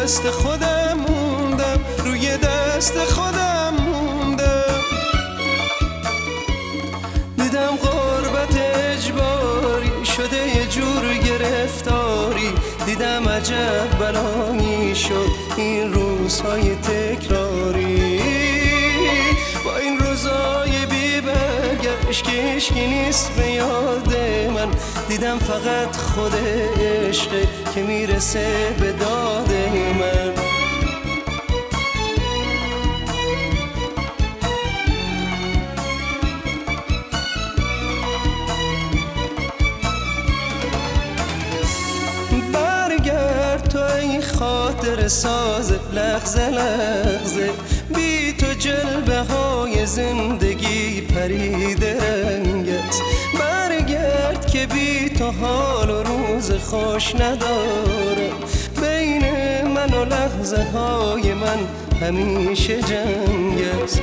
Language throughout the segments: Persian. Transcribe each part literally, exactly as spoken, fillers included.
دست خودم موندم، روی دست خودم موندم. دیدم غربت اجباری شده یه جور گرفتاری، دیدم عجب بلایی شد این روزهای تکراری. با این روزهای بی برگشت که عشقی نیست به یاد من، دیدم فقط خود عشقه که میرسه به داد من. برگرد تو ای خاطر ساز لحظه لحظه، بی تو جلوه های زندگی پریده رنگت. برگرد که بی تو حال و روز خوش ندارم، بین من و لحظه های من همیشه جنگت.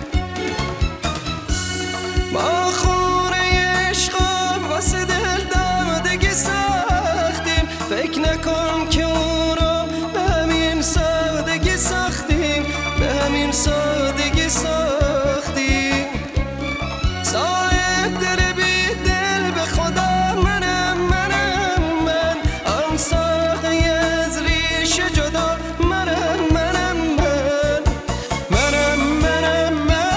ما خونه عشقا واسه دل دادگی ساختیم، فکر نکن که اون رو به همین سادگی ساختیم، به همین سادگی ساختیم. صاحب دل بی دل به خدا منم منم من، آن ساقی از ریشه جدا منم منم من، منم منم من.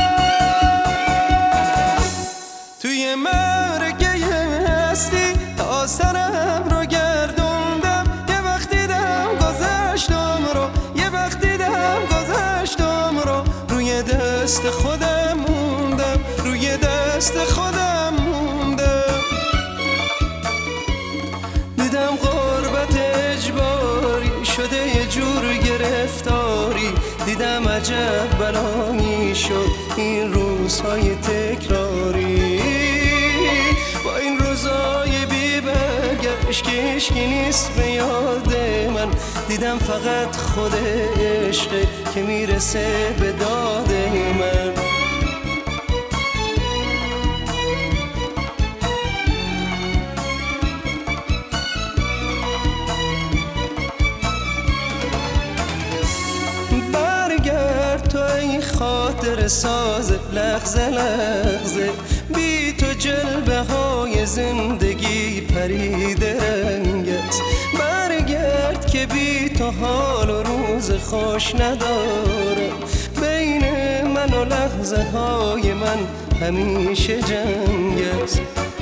توی مرگه هستی تا سرم رو گردوندم، یه وقت دیدم گذشتم رو، یه وقت دیدم گذشتم رو. روی دست خودم موندم، روی دست خودم موندم. دیدم غربت اجباری شده یه جور گرفتاری، دیدم عجب بلایی شد این روزهای تکراری. با این روزهای بی برگشت که عشقی نیست به یاد من، دیدم فقط خود عشقه که میرسه به داد من. برگرد تو ای خاطر ساز لحظه لحظه، بی تو جلوه های زندگی پریده رنگت. برگرد که بی تو حال و روز خوش ندارم، بین من و لحظه های من همیشه جنگت.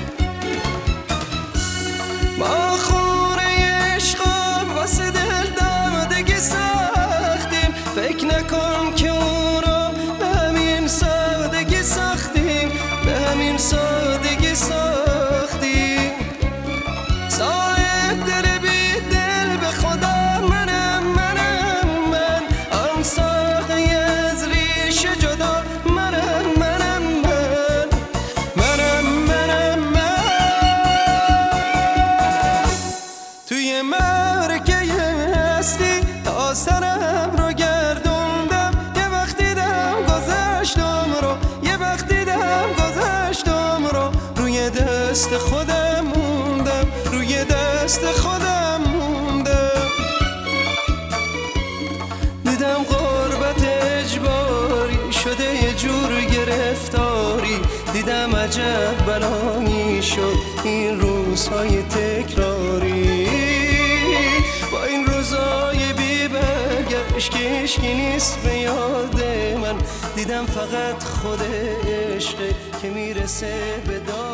ما خونه عشقا واسه دل دادگی ساختیم، فکر نکن که اون رو به همین سادگی ساختیم، به همین سادگی ساختیم. صاحب دل بی دل به خدا منم منم من، آن ساقی از ریشه جدا منم منم من، منم منم من. توی مرگه هستی تا سرم رو گردوندم، یه وقت دیدم گذشتم رو، یه وقت دیدم گذشتم رو. روی دست خودم موندم، روی دست خودم موندم. دیدم غربت اجباری شده یه جور گرفتاری، دیدم عجب بلایی شد این روزهای تکراری. با این روزهای بی برگشت که عشقی نیست به یاد من، دیدم فقط خود عشقه که میرسه به داد